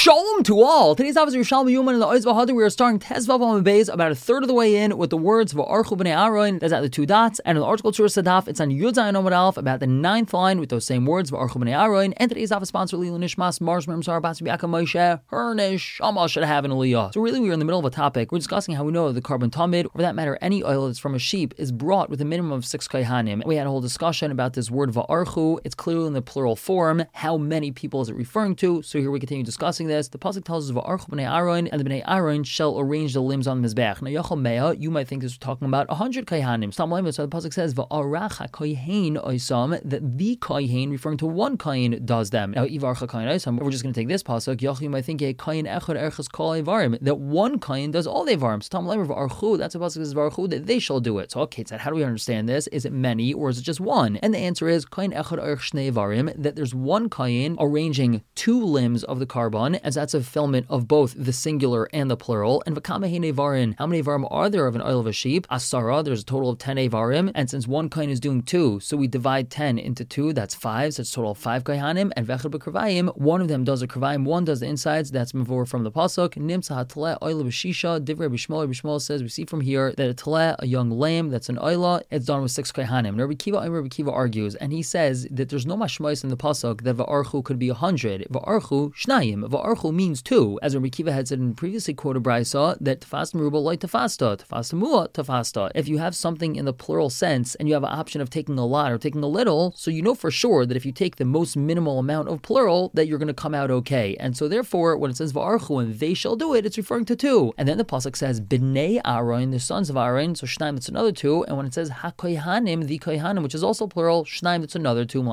Shalom to all. Today's officer Yerushalmi Yuman in the Oz V'Hadar. We are starting Tezvav on Beis, about a third of the way in, with the words V'Archu B'nei Aaron. That's at the two dots. And in the article Tzur Sadaf, it's on Yud Zayin Amud Aleph, about the 9th line with those same words V'Archu B'nei Aaron. And today's office sponsor Lilu Nishmas Mars Memsar Bas Biaka Moshe. Her Neshama should have an Aliyah. So really, we are in the middle of a topic. We're discussing how we know the carbon tamid, or for that matter, any oil that's from a sheep, is brought with a minimum of 6 kaihanim. We had a whole discussion about this word V'Archu. It's clearly in the plural form. How many people is it referring to? So here we continue discussing this. The pasuk tells us V'Archu B'nei Aaron, and the B'nei Aaron shall arrange the limbs on the mizbeach. Now Yachal Mea, you might think this is talking about 100 kaihanim. So the pasuk says V'Arach HaKohen Oisam, that the kohen, referring to one kohen, does them. Now Ivarcha Kohen Oisam, we're just going to take this pasuk. Yachal, you might think a kohen echad erchas kol evarim, that one kohen does all the evarim. So Tam Leimer V'Archu, that's a pasuk says V'Archu, that they shall do it. So okay, so how do we understand this? Is it many or is it just one? And the answer is kohen echad erch shnei evarim, that there's one kohen arranging 2 limbs of the carbon, as that's a fulfillment of both the singular and the plural. And v'kama hein evarim, how many evarim are there of an oil of a sheep? Asara, there's a total of 10 evarim, and since one kohen is doing 2, so we divide 10 into 2, that's 5, so it's a total of 5 kaihanim. And v'echad b'kravayim, one of them does the kravayim, one does the insides, that's mavor from the pasuk. Nimsa hatleh oil b'shisha, divrei b'shmol. B'shmol says, we see from here that a tleh, a young lamb, that's an oila, it's done with 6 kaihanim. Rabbi Kiva argues, and he says that there's no mashmois in the pasuk that v'archu could be 100. V'archu shnayim. V'archu means 2, as Rabbi Kiva had said in previously quoted brayso, that tefas meruba loy tefasta, tefas mua tefasta. If you have something in the plural sense and you have an option of taking a lot or taking a little, so you know for sure that if you take the most minimal amount of plural, that you're going to come out okay. And so therefore, when it says v'archu and they shall do it, it's referring to 2. And then the pasuk says b'nei Aaron, the sons of Aaron, so shnaim, it's another 2. And when it says hakoyhanim, the koyhanim, which is also plural, shnaim, that's another 2.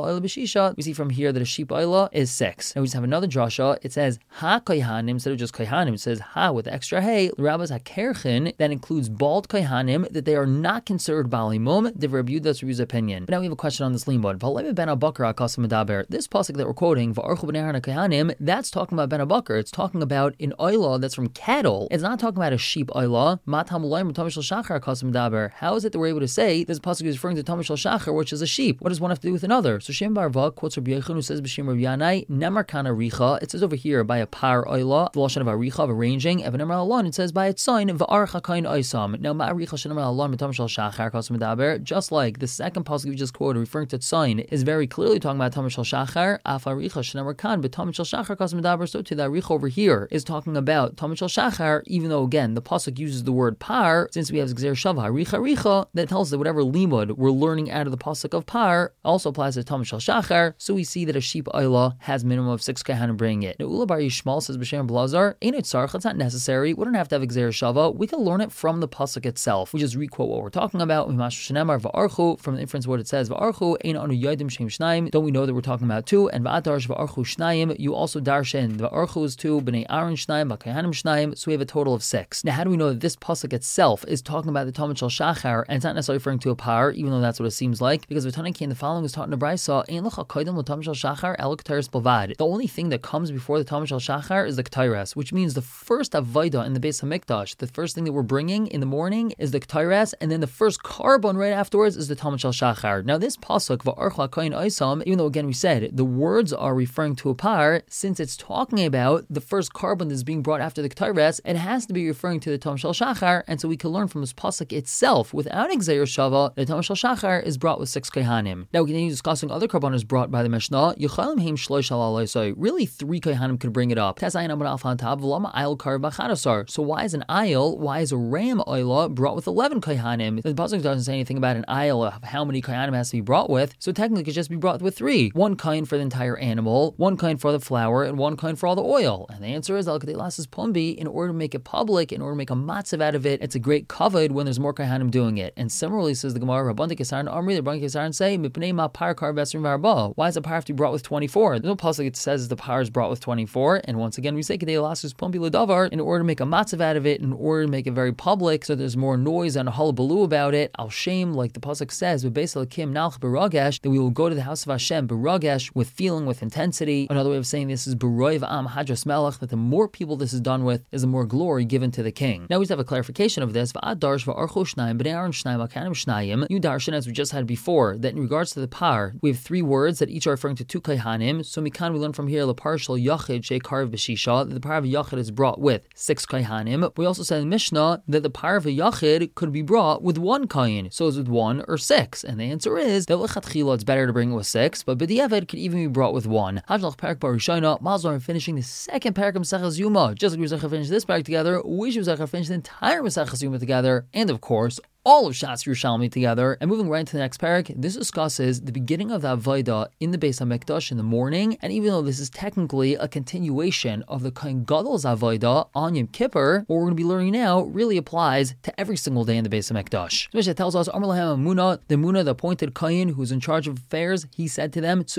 We see from here that a sheep oila is 6. And we just have another drasha. It says ha koyhanim instead of just koyhanim. It says ha with extra hey. Rabbis hakerchin, that includes bald koyhanim, that they are not considered balimum. The Rabbi Yuda's Review's opinion. But now we have a question on this limud. This pasuk that we're quoting, v'archu b'nei Aaron koyhanim, that's talking about ben abakar. It's talking about an oila that's from cattle. It's not talking about a sheep oila. How is it that we're able to say this pasuk is referring to tamishal shachar, which is a sheep? What does one have to do with another? So Shem Barva quotes Rabbi Yechon, who says b'shem Rabbi Yanai nemar kana richa. It says over here by a par oila, the lashon of aricha, of arranging. Evan nemar alon, it says by its sign v'arach hakayin oisam. Now ma'aricha shenemar alon b'tamishal shachar kasam daber. Just like the second pasuk we just quoted, referring to sign, is very clearly talking about tamishal shachar. Af aricha shenemar kan b'tamishal shachar kasam daber. So to the aricha over here is talking about tamishal shachar, even though again the pasuk uses the word par, since we have Gzer Shava richa, that tells us that whatever limud we're learning out of the pasuk of par also applies to tamishal shachar. So we see that a sheep oila has minimum of 6 kaihanim bringing it. Now Ula Bar Yishmael says b'shem Blazar, ain't it tzarich? It's not necessary. We don't have to have Gzer Shava. We can learn it from the pasuk itself. We just requote what we're talking about. From the inference of what it says, v'archu ein anu yodim shem shnaim. Don't we know that we're talking about 2? And v'adarsh v'archu shnayim. You also darshan v'archu is 2, b'nei Aaron shnayim, v'kaihanim shnayim. So we have a total of 6. Now how do we know that this pasuk itself is talking about the tamishal shachar and it's not necessarily referring to a par, even though that's what it seems like? Because the following is taught in the brayso, ein lecha koydem l'tamishal shachar el k'tayres b'vad. The only thing that comes before the tamishal shachar is the k'tayres, which means the first avodah in the Beis Hamikdash, the first thing that we're bringing in the morning is the k'tayres, and then the first carbon right afterwards is the tamishal shachar. Now this pasuk v'archu hakayin oisam, even though again we said the words are referring to a par, since it's talking about the first carbon that's being brought after the k'tayres, it has to be referring to the tamishal shachar, and so we can learn from this pasuk itself without Gzer Shava, the tamishal shachar is brought with 6 kaihanim. Now we continue discussing other karbanos brought by the Mishnah. Really 3 kaihanim could bring it up. So why is an ayil, why is a ram oila brought with 11 kaihanim? The pasuk doesn't say anything about an ayil of how many kaihanim has to be brought with, so technically it could just be brought with 3. 1 kain for the entire animal, 1 kain for the flour, and 1 kain for all the oil. And the answer is al kedei pumbi, in order to make it public, in order to make a matzav out of it, it's a great kavod when there's more kaihanim doing it. And similarly, says the Gemara, Rabban Kesaran Amri, the Rabban Kesaran say, Mipnei ma par kar b'esrim v'arba. Why is the par have to be brought with 24? There's no pasuk that says the par is brought with 24. And once again, we say kedei lasus pumpi ledavar, in order to make a matzav out of it, in order to make it very public, so there's more noise and a hullabaloo about it. Al shame, like the pasuk says, Beis Elokim nalch b'ragesh, that we will go to the house of Hashem b'ragesh, with feeling, with intensity. Another way of saying this is b'roiv am hadras melech, that the more people this is done with, is the more glory given to the king. Now we just have a clarification of this. V'ad darsh v'archu shnayim b'nei Aaron shnayim akanim shnayim. You darshan, as we just had before, that in regards to the par, we have 3 words that each are referring to 2 kaihanim. So mikan we learn from here, la partial Yachid Shekarv B'Shisha, that the Parav Yachid is brought with 6 Kaihanim. We also said in Mishnah that the Parav Yachid could be brought with 1 Kain. So is it 1 or 6? And the answer is that L'chatchila it's better to bring it with 6, but B'diavad could even be brought with 1. Hajlach Parak Barishayna, Mazor, I'm finishing the second Parak of Maseches Yuma. Just like we Zechar finished this Parak together, we should Zechar finish the entire Maseches Yuma together, and of course, all of Shas Yerushalmi together. And moving right into the next parak, this discusses the beginning of the Avodah in the Beis HaMikdash in the morning. And even though this is technically a continuation of the Kohen Gadol's Avodah on Yom Kippur, what we're going to be learning now really applies to every single day in the Beis HaMikdash. So Mishnah tells us, Amar Lahem Amuna, the Muna, the appointed Kohen who's in charge of affairs, he said to them,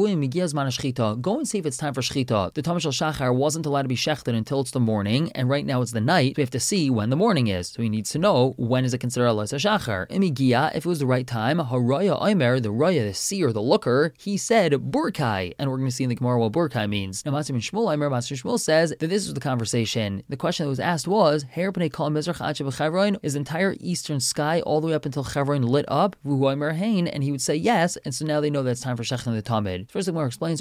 go and see if it's time for Shechita. The Tamashal Shachar wasn't allowed to be shechted until it's the morning, and right now it's the night. So we have to see when the morning is. So he needs to know when is it considered Shachar. Imigia, if it was the right time, Haraya Aimer, the Raya, the seer, the looker, he said Burkai, and we're going to see in the Gemara what Burkai means. Now Master Shmuel Aimer, Master Shmuel says that this was the conversation. The question that was asked was, is the entire eastern sky all the way up until Chevron lit up? And he would say yes, and so now they know that it's time for Shechna the Tamid. First the Gemara explains,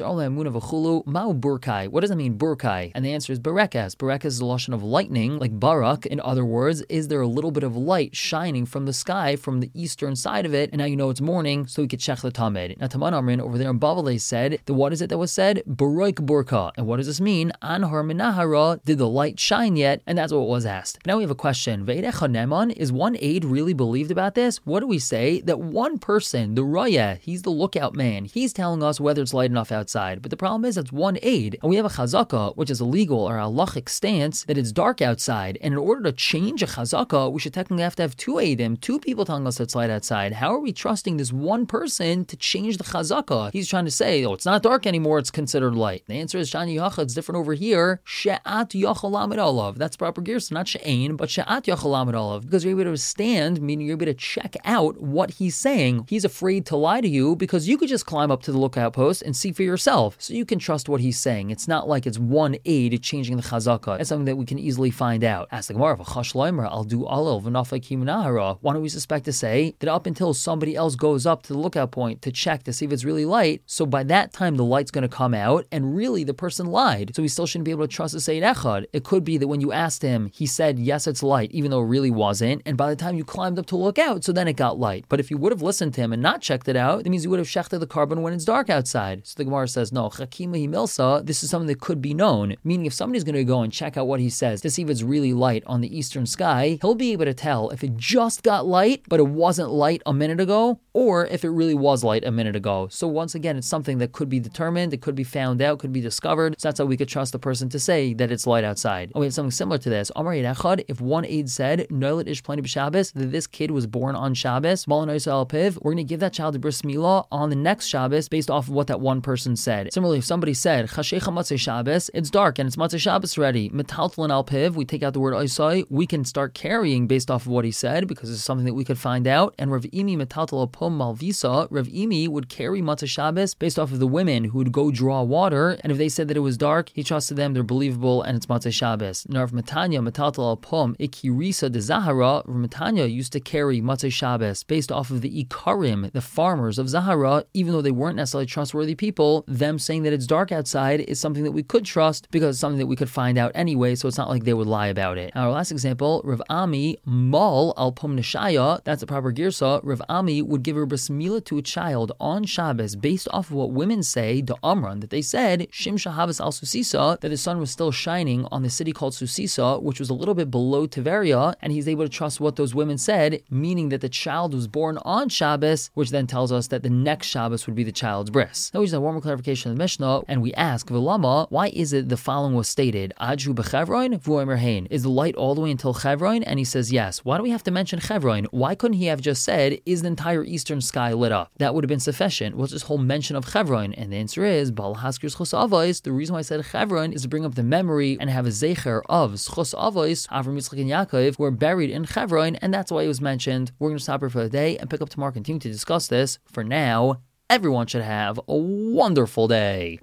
Ma'u Burkai. What does it mean, Burkai? And the answer is Berekas. Berekas is the lashon of lightning, like Barak. In other words, is there a little bit of light shining from the sky from the eastern side of it, and now you know it's morning, so we could check the Tamid. Now Taman Amrin over there in Bavel, they said that what is it that was said? Baroik Burka. And what does this mean? Anhar Minahara, did the light shine yet? And that's what was asked. Now we have a question. Veidecha Neman, is one aide really believed about this? What do we say? That one person, the Raya, he's the lookout man, he's telling us whether it's light enough outside. But the problem is it's one aide, and we have a chazaka, which is a legal or a halachic stance, that it's dark outside, and in order to change a chazaka, we should technically have to have 2 aidim, 2 people telling us it's light outside. How are we trusting this one person to change the chazaka? He's trying to say, oh, it's not dark anymore, it's considered light. The answer is Shani Yacha, it's different over here. She'at Yachalamid Olav. That's proper gear, so not She'ain, but She'at Yachalamid Olav. Because you're able to stand, meaning you're able to check out what he's saying. He's afraid to lie to you because you could just climb up to the lookout post and see for yourself. So you can trust what he's saying. It's not like it's one aid changing the chazaka. It's something that we can easily find out. Ask the Gemara, I'll do alil v'nafek himunahara. Why don't we suspect to say that up until somebody else goes up to the lookout point to check to see if it's really light, so by that time the light's going to come out, and really the person lied. So we still shouldn't be able to trust the Seyyid Echad. It could be that when you asked him, he said, yes, it's light, even though it really wasn't, and by the time you climbed up to look out, so then it got light. But if you would have listened to him and not checked it out, that means you would have shechted the carbon when it's dark outside. So the Gemara says, no, Chakima Himilsa, this is something that could be known. Meaning if somebody's going to go and check out what he says to see if it's really light on the eastern sky, he'll be able to tell if it just got light, but it wasn't light a minute ago, or if it really was light a minute ago. So once again, it's something that could be determined, it could be found out, could be discovered. So that's how we could trust the person to say that it's light outside. And we have something similar to this. Amar Yedechad, if one aide said, Noilet Ish Plani B'Shabbos, that this kid was born on Shabbos, Malan Oisel Piv, we're going to give that child a bris milah on the next Shabbos based off of what that one person said. Similarly, if somebody said, Chashecha Matzei Shabbos, it's dark and it's Matzei Shabbos already, Metaltlin Al Piv, we take out the word Oisai, we can start carrying based off of what he said because it's something that we could find out. And Rav Imi Metaltal Al Pum Malvisa, Rav Imi would carry Matzei Shabbos based off of the women who would go draw water, and if they said that it was dark, he trusted them, they're believable, and it's Matzei Shabbos. Now, Rav Matanya Metaltal Al Pum Ikirisa de Zahara, Rav Matanya used to carry Matzei Shabbos based off of the Ikarim, the farmers of Zahara, even though they weren't necessarily trustworthy people. Them saying that it's dark outside is something that we could trust because it's something that we could find out anyway, so it's not like they would lie about it. Now, our last example, Rav Ami Mal Al Pum Neshaya, that's a proper girsa. Rav Ami would give a bris milah to a child on Shabbos based off of what women say, the Amran, that they said, Shim Shahavas Al Susisa, that the sun was still shining on the city called Susisa, which was a little bit below Tiveria, and he's able to trust what those women said, meaning that the child was born on Shabbos, which then tells us that the next Shabbos would be the child's bris. Now we just have one more clarification of the Mishnah, and we ask, V'lama, why is it the following was stated? Adju b'Chevron, v'omer hein. Is the light all the way until Chevron? And he says yes. Why do we have to mention Chevron? Why couldn't he have just said, is the entire eastern sky lit up? That would have been sufficient. What's this whole mention of Chevron? And the answer is, Bal Haskir Schos Avos. The reason why I said Chevron is to bring up the memory and have a zecher of Schos Avos, Avram, Yitzchak, and Yaakov, who are buried in Chevron, and that's why it was mentioned. We're going to stop here for the day and pick up tomorrow, continue to discuss this. For now, everyone should have a wonderful day.